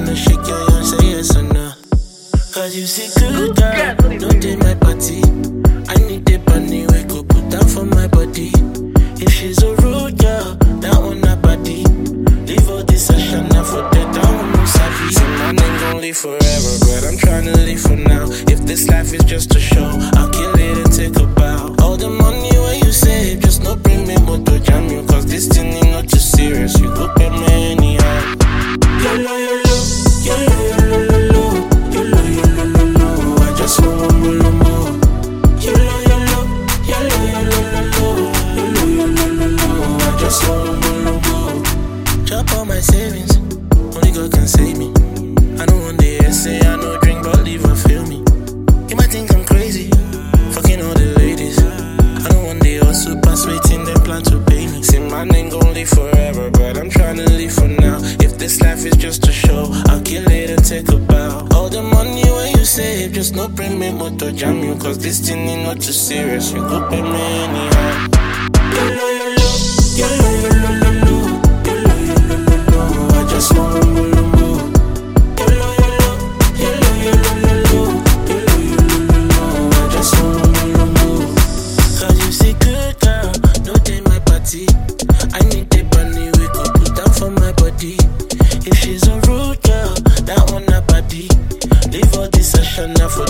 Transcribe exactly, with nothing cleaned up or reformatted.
wanna shake your yarn, say yes or no. Cause you see good girl, no day my party. I need the bunny, we could put down for my body. If she's a rude girl, that one a body. Leave all this session now for that down no savvy. See my name gon' live forever, but I'm tryna live for now. If this life is just a show, I'll kill it and take a bow. All the money where you save, just no bring me moto jam you. Cause this thing ain't not too serious, you go pay me anyhow. Yolo, yolo, yolo, yolo, yolo, yolo, yolo, yolo. I just want more, more. Yolo, yolo, yolo, yolo, yolo, yolo, yolo, yolo. I just want more, more. Chop all my savings, only God can save me. I don't want the essay, I no drink, but leave her feel me. You might think I'm crazy, fucking all the ladies. I don't want the hustle pass waiting, them plan to pay me. See, my name gon' live forever, but I'm tryna live for now. If this life is just a show, I'll kill it and take a bow. All the money where you save, just no bring me motor jam you. Cause this thing ain't not too serious, you go pay me anyhow. Yolo, yolo, yolo, yolo, yolo, yolo, yolo, yolo. I just want more, more. Yolo, yolo, yolo, yolo, yolo, yolo, yolo, yolo. I just want more, more. Cause you see good girl, no day my party. I need the bunny, we could put down for my body. If she's a rude girl, that one a body. Leave all this session now for